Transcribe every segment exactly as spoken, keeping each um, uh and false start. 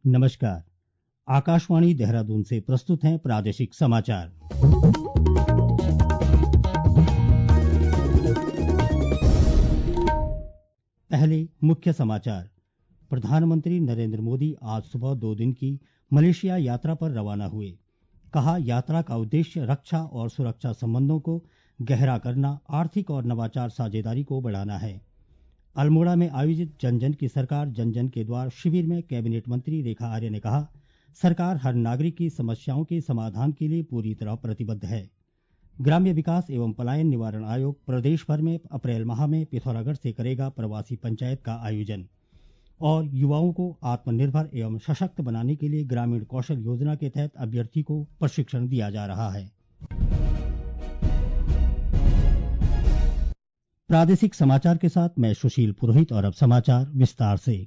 नमस्कार। आकाशवाणी देहरादून से प्रस्तुत हैं प्रादेशिक समाचार। पहले मुख्य समाचार। प्रधानमंत्री नरेंद्र मोदी आज सुबह दो दिन की मलेशिया यात्रा पर रवाना हुए। कहा, यात्रा का उद्देश्य रक्षा और सुरक्षा संबंधों को गहरा करना, आर्थिक और नवाचार साझेदारी को बढ़ाना है। अल्मोड़ा में आयोजित जन जन की सरकार जन जन के द्वार शिविर में कैबिनेट मंत्री रेखा आर्य ने कहा, सरकार हर नागरिक की समस्याओं के समाधान के लिए पूरी तरह प्रतिबद्ध है। ग्राम्य विकास एवं पलायन निवारण आयोग प्रदेश भर में अप्रैल माह में पिथौरागढ़ से करेगा प्रवासी पंचायत का आयोजन। और युवाओं को आत्मनिर्भर एवं सशक्त बनाने के लिए ग्रामीण कौशल योजना के तहत अभ्यर्थी को प्रशिक्षण दिया जा रहा है। प्रादेशिक समाचार के साथ मैं सुशील पुरोहित और अब समाचार विस्तार से।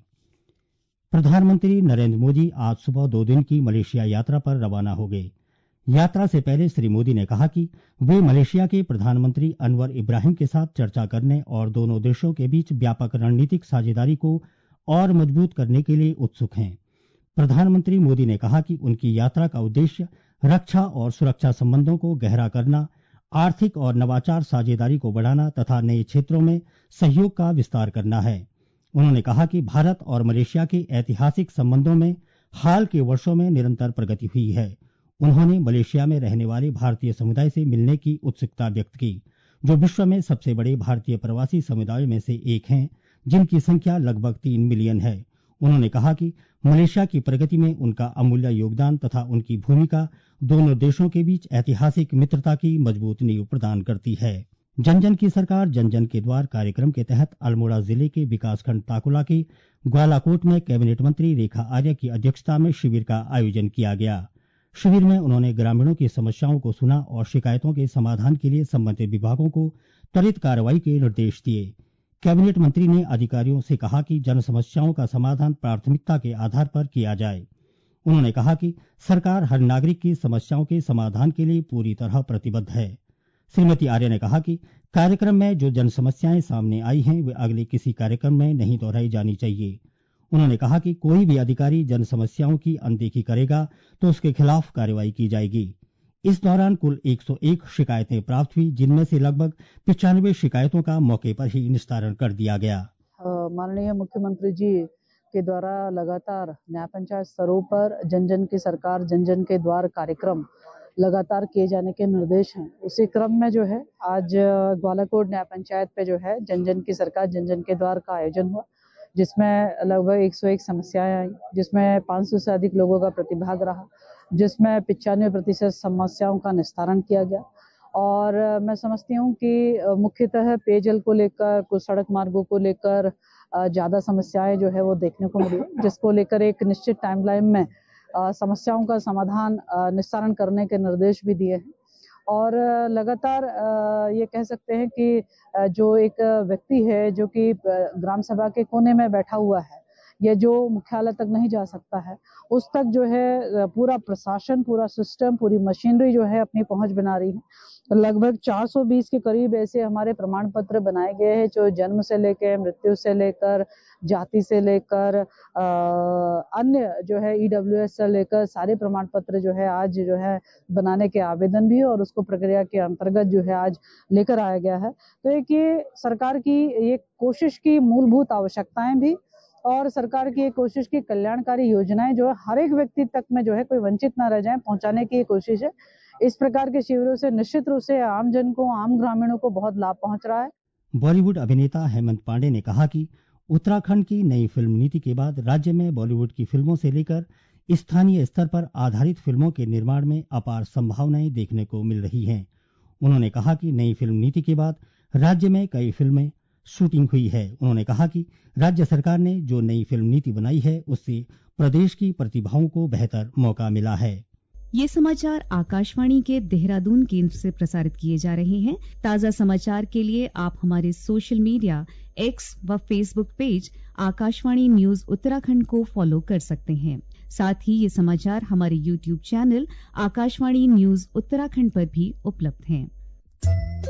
प्रधानमंत्री नरेंद्र मोदी आज सुबह दो दिन की मलेशिया यात्रा पर रवाना हो गए। यात्रा से पहले श्री मोदी ने कहा कि वे मलेशिया के प्रधानमंत्री अनवर इब्राहिम के साथ चर्चा करने और दोनों देशों के बीच व्यापक रणनीतिक साझेदारी को और मजबूत करने के लिए उत्सुक हैं। प्रधानमंत्री मोदी ने कहा कि उनकी यात्रा का उद्देश्य रक्षा और सुरक्षा संबंधों को गहरा करना, आर्थिक और नवाचार साझेदारी को बढ़ाना तथा नए क्षेत्रों में सहयोग का विस्तार करना है। उन्होंने कहा कि भारत और मलेशिया के ऐतिहासिक संबंधों में हाल के वर्षों में निरंतर प्रगति हुई है। उन्होंने मलेशिया में रहने वाले भारतीय समुदाय से मिलने की उत्सुकता व्यक्त की, जो विश्व में सबसे बड़े भारतीय प्रवासी समुदायों में से एक हैं, जिनकी संख्या लगभग तीन मिलियन है। उन्होंने कहा कि मलेशिया की प्रगति में उनका अमूल्य योगदान तथा उनकी भूमिका दोनों देशों के बीच ऐतिहासिक मित्रता की मजबूत नींव प्रदान करती है। जन जन की सरकार जन जन के द्वार कार्यक्रम के तहत अल्मोड़ा जिले के विकासखंड ताकुला के ग्वालाकोट में कैबिनेट मंत्री रेखा आर्य की अध्यक्षता में शिविर का आयोजन किया गया। शिविर में उन्होंने ग्रामीणों की समस्याओं को सुना और शिकायतों के समाधान के लिए संबंधित विभागों को त्वरित कार्रवाई के निर्देश दिए। कैबिनेट मंत्री ने अधिकारियों से कहा कि जन समस्याओं का समाधान प्राथमिकता के आधार पर किया जाए। उन्होंने कहा कि सरकार हर नागरिक की समस्याओं के समाधान के लिए पूरी तरह प्रतिबद्ध है। श्रीमती आर्य ने कहा कि कार्यक्रम में जो जन समस्याएं सामने आई हैं, वे अगले किसी कार्यक्रम में नहीं दोहराई जानी चाहिए। उन्होंने कहा कि कोई भी अधिकारी जन समस्याओं की अनदेखी करेगा तो उसके खिलाफ कार्रवाई की जाएगी। इस दौरान कुल एक सौ एक शिकायतें प्राप्त हुई, जिनमें से लगभग पचानवे शिकायतों का मौके पर ही निस्तारण कर दिया गया। माननीय मुख्यमंत्री जी के द्वारा लगातार न्याय पंचायत स्तरों पर जन जन की सरकार जन जन के द्वार कार्यक्रम लगातार किए जाने के निर्देश हैं। उसी क्रम में जो है आज ग्वालाकोट न्याय पंचायत पे जो है जन जन की सरकार जन जन के द्वार का आयोजन हुआ, जिसमें लगभग एक सौ एक समस्याएं आई, जिसमें पाँच सौ से अधिक लोगों का प्रतिभाग रहा, जिसमें पिचानवे प्रतिशत समस्याओं का निस्तारण किया गया। और मैं समझती हूँ कि मुख्यतः पेयजल को लेकर, कुछ सड़क मार्गों को लेकर ज्यादा समस्याएं जो है वो देखने को मिली, जिसको लेकर एक निश्चित टाइमलाइन में समस्याओं का समाधान निस्तारण करने के निर्देश भी दिए हैं। और लगातार ये कह सकते हैं कि जो एक व्यक्ति है जो कि ग्राम सभा के कोने में बैठा हुआ है, ये जो मुख्यालय तक नहीं जा सकता है, उस तक जो है पूरा प्रशासन, पूरा सिस्टम, पूरी मशीनरी जो है अपनी पहुंच बना रही है। तो लगभग चार सौ बीस के करीब ऐसे हमारे प्रमाण पत्र बनाए गए हैं, जो जन्म से लेकर, मृत्यु से लेकर, जाति से लेकर, अन्य जो है ईडब्ल्यूएस से लेकर सारे प्रमाण पत्र जो है आज जो है बनाने के आवेदन भी और उसको प्रक्रिया के अंतर्गत जो है आज लेकर आया गया है। तो एक ये सरकार की ये कोशिश की मूलभूत आवश्यकताएं भी और सरकार की एक कोशिश की कल्याणकारी योजनाएं जो है हर एक व्यक्ति तक में जो है कोई वंचित ना रह जाए, पहुंचाने की कोशिश है। इस प्रकार के शिविरों से निश्चित रूप से आम जन को, आम ग्रामीणों को बहुत लाभ पहुंच रहा है। बॉलीवुड अभिनेता हेमंत पांडे ने कहा कि उत्तराखंड की नई फिल्म नीति के बाद राज्य में बॉलीवुड की फिल्मों से लेकर स्थानीय स्तर पर आधारित फिल्मों के निर्माण में अपार संभावनाएं देखने को मिल रही हैं। उन्होंने कहा कि नई फिल्म नीति के बाद राज्य में कई फिल्में शूटिंग हुई है। उन्होंने कहा कि राज्य सरकार ने जो नई फिल्म नीति बनाई है, उससे प्रदेश की प्रतिभाओं को बेहतर मौका मिला है। ये समाचार आकाशवाणी के देहरादून केंद्र से प्रसारित किए जा रहे हैं। ताजा समाचार के लिए आप हमारे सोशल मीडिया एक्स व Facebook page Akashvani news Uttarakhand को फॉलो कर सकते हैं। साथ ही ये समाचार हमारे YouTube channel Akashvani news Uttarakhand पर भी उपलब्ध हैं।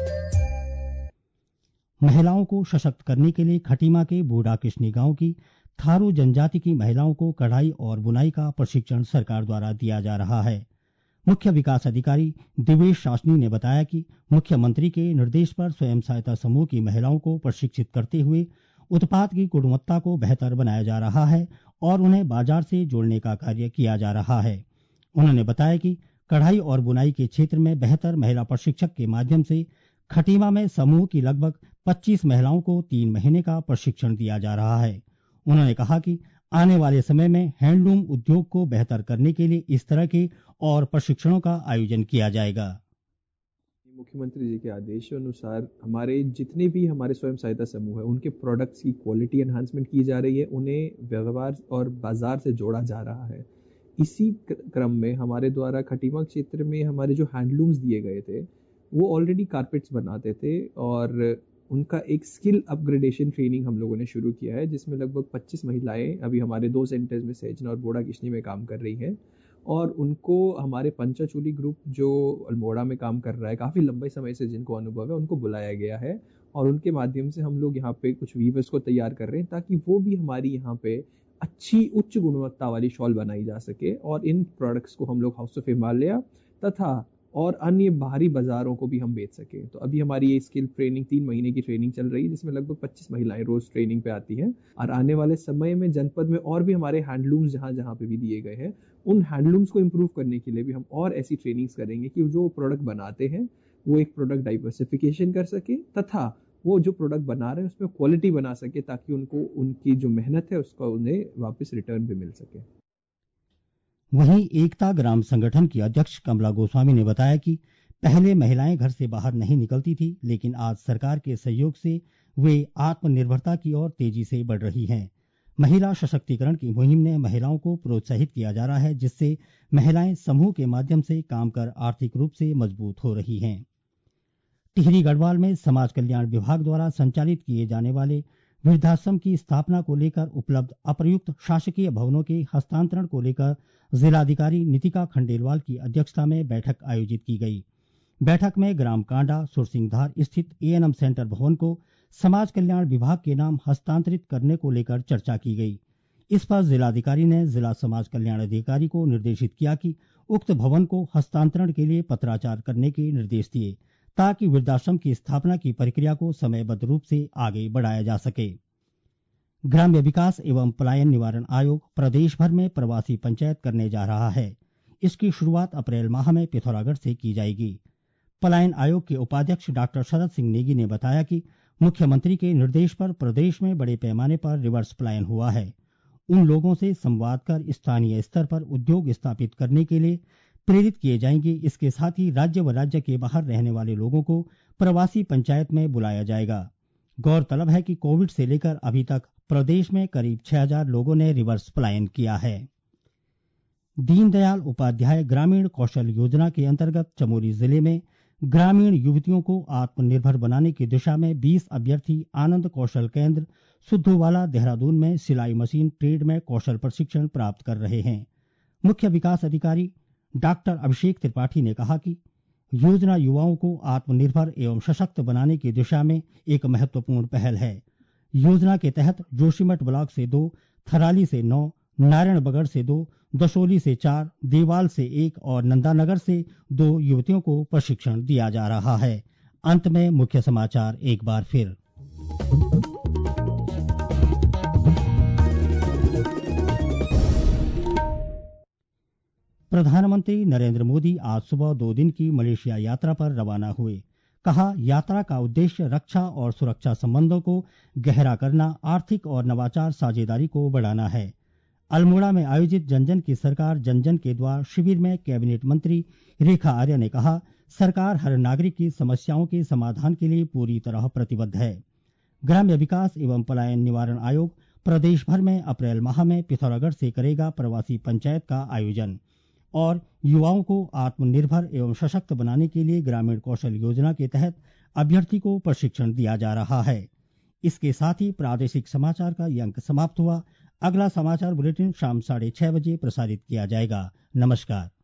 महिलाओं को सशक्त करने के लिए खटीमा के बूढ़ा किशनी गांव की थारू जनजाति की महिलाओं को कढ़ाई और बुनाई का प्रशिक्षण सरकार द्वारा दिया जा रहा है। मुख्य विकास अधिकारी दिवेश शासनी ने बताया कि मुख्यमंत्री के निर्देश पर स्वयं सहायता समूह की महिलाओं को प्रशिक्षित करते हुए उत्पाद की गुणवत्ता को बेहतर बनाया जा रहा है और उन्हें बाजार से जोड़ने का कार्य किया जा रहा है। उन्होंने बताया कि कढ़ाई और बुनाई के क्षेत्र में बेहतर महिला प्रशिक्षक के माध्यम से खटीमा में समूह की लगभग पच्चीस महिलाओं को तीन महीने का प्रशिक्षण दिया जा रहा है। उन्होंने कहा कि आने वाले समय में हैंडलूम उद्योग को बेहतर करने के लिए इस तरह के और प्रशिक्षणों का आयोजन किया जाएगा। मुख्यमंत्री जी के आदेश अनुसार हमारे जितने भी हमारे स्वयं सहायता समूह है उनके प्रोडक्ट्स की क्वालिटी एनहांसमेंट की जा रही है, उन्हें व्यवहार और बाजार से जोड़ा जा रहा है। इसी क्रम में हमारे द्वारा खटीमा क्षेत्र में हमारे जो हैंडलूम्स दिए गए थे वो ऑलरेडी कारपेट्स बनाते थे और उनका एक स्किल अपग्रेडेशन ट्रेनिंग हम लोगों ने शुरू किया है, जिसमें लगभग पच्चीस महिलाएं अभी हमारे दो सेंटर्स में सैजना और बोड़ा किशनी में काम कर रही हैं और उनको हमारे पंचाचूली ग्रुप जो अल्मोड़ा में काम कर रहा है काफ़ी लंबे समय से, जिनको अनुभव है, उनको बुलाया गया है और उनके माध्यम से हम लोग यहाँ पे कुछ वीवर्स को तैयार कर रहे हैं ताकि वो भी हमारी यहाँ पे अच्छी उच्च गुणवत्ता वाली शॉल बनाई जा सके और इन प्रोडक्ट्स को हम लोग हाउस ऑफ हिमालय तथा और अन्य बाहरी बाजारों को भी हम बेच सकें। तो अभी हमारी ये स्किल ट्रेनिंग तीन महीने की ट्रेनिंग चल रही है, जिसमें लगभग पच्चीस महिलाएं रोज ट्रेनिंग पे आती हैं और आने वाले समय में जनपद में और भी हमारे हैंडलूम्स जहाँ जहाँ पे भी दिए गए हैं उन हैंडलूम्स को इम्प्रूव करने के लिए भी हम और ऐसी ट्रेनिंग्स करेंगे कि जो प्रोडक्ट बनाते हैं वो एक प्रोडक्ट डाइवर्सिफिकेशन कर सके तथा वो जो प्रोडक्ट बना रहे हैं उसमें क्वालिटी बना सके ताकि उनको उनकी जो मेहनत है उसका उन्हें वापस रिटर्न भी मिल सके। वहीं एकता ग्राम संगठन की अध्यक्ष कमला गोस्वामी ने बताया कि पहले महिलाएं घर से बाहर नहीं निकलती थी, लेकिन आज सरकार के सहयोग से वे आत्मनिर्भरता की ओर तेजी से बढ़ रही हैं। महिला सशक्तिकरण की मुहिम ने महिलाओं को प्रोत्साहित किया जा रहा है, जिससे महिलाएं समूह के माध्यम से काम कर आर्थिक रूप से मजबूत हो रही हैं। टिहरी गढ़वाल में समाज कल्याण विभाग द्वारा संचालित किए जाने वाले वृद्धाश्रम की स्थापना को लेकर उपलब्ध अप्रयुक्त शासकीय भवनों के हस्तांतरण को लेकर जिलाधिकारी नितिका खंडेलवाल की अध्यक्षता में बैठक आयोजित की गई। बैठक में ग्राम कांडा सुरसिंगधार स्थित एएनएम सेंटर भवन को समाज कल्याण विभाग के नाम हस्तांतरित करने को लेकर चर्चा की गई। इस पर जिलाधिकारी ने जिला समाज कल्याण अधिकारी को निर्देशित किया कि उक्त भवन को हस्तांतरण के लिए पत्राचार करने के निर्देश दिए ताकि वृद्धाश्रम की स्थापना की प्रक्रिया को समयबद्ध रूप से आगे बढ़ाया जा सके। ग्राम्य विकास एवं पलायन निवारण आयोग प्रदेश भर में प्रवासी पंचायत करने जा रहा है। इसकी शुरुआत अप्रैल माह में पिथौरागढ़ से की जाएगी। पलायन आयोग के उपाध्यक्ष डॉक्टर शरद सिंह नेगी ने बताया कि मुख्यमंत्री के निर्देश पर प्रदेश में बड़े पैमाने पर रिवर्स पलायन हुआ है। उन लोगों से संवाद कर स्थानीय स्तर पर उद्योग स्थापित करने के लिए प्रेरित किए जाएंगे। इसके साथ ही राज्य व राज्य के बाहर रहने वाले लोगों को प्रवासी पंचायत में बुलाया जाएगा। गौरतलब है कि कोविड से लेकर अभी तक प्रदेश में करीब छह हज़ार लोगों ने रिवर्स पलायन किया है। दीनदयाल उपाध्याय ग्रामीण कौशल योजना के अंतर्गत चमोली जिले में ग्रामीण युवतियों को आत्मनिर्भर बनाने की दिशा में बीस अभ्यर्थी आनंद कौशल केंद्र सुद्धोवाला देहरादून में सिलाई मशीन ट्रेड में कौशल प्रशिक्षण प्राप्त कर रहे हैं। मुख्य विकास अधिकारी डॉक्टर अभिषेक त्रिपाठी ने कहा कि योजना युवाओं को आत्मनिर्भर एवं सशक्त बनाने की दिशा में एक महत्वपूर्ण पहल है। योजना के तहत जोशीमठ ब्लॉक से दो, थराली से नौ, नारायणबगड़ से दो, दशोली से चार, देवाल से एक और नंदानगर से दो युवतियों को प्रशिक्षण दिया जा रहा है। अंत में मुख्य समाचार एक बार फिर। प्रधानमंत्री नरेंद्र मोदी आज सुबह दो दिन की मलेशिया यात्रा पर रवाना हुए। कहा, यात्रा का उद्देश्य रक्षा और सुरक्षा संबंधों को गहरा करना, आर्थिक और नवाचार साझेदारी को बढ़ाना है। अल्मोड़ा में आयोजित जन जन की सरकार जन जन के द्वार शिविर में कैबिनेट मंत्री रेखा आर्य ने कहा, सरकार हर नागरिक की समस्याओं के समाधान के लिए पूरी तरह प्रतिबद्ध है। ग्राम्य विकास एवं पलायन निवारण आयोग प्रदेश भर में अप्रैल माह में पिथौरागढ़ से करेगा प्रवासी पंचायत का आयोजन और युवाओं को आत्मनिर्भर एवं सशक्त बनाने के लिए ग्रामीण कौशल योजना के तहत अभ्यर्थी को प्रशिक्षण दिया जा रहा है। इसके साथ ही प्रादेशिक समाचार का ये अंक समाप्त हुआ। अगला समाचार बुलेटिन शाम साढ़े छह बजे प्रसारित किया जाएगा। नमस्कार।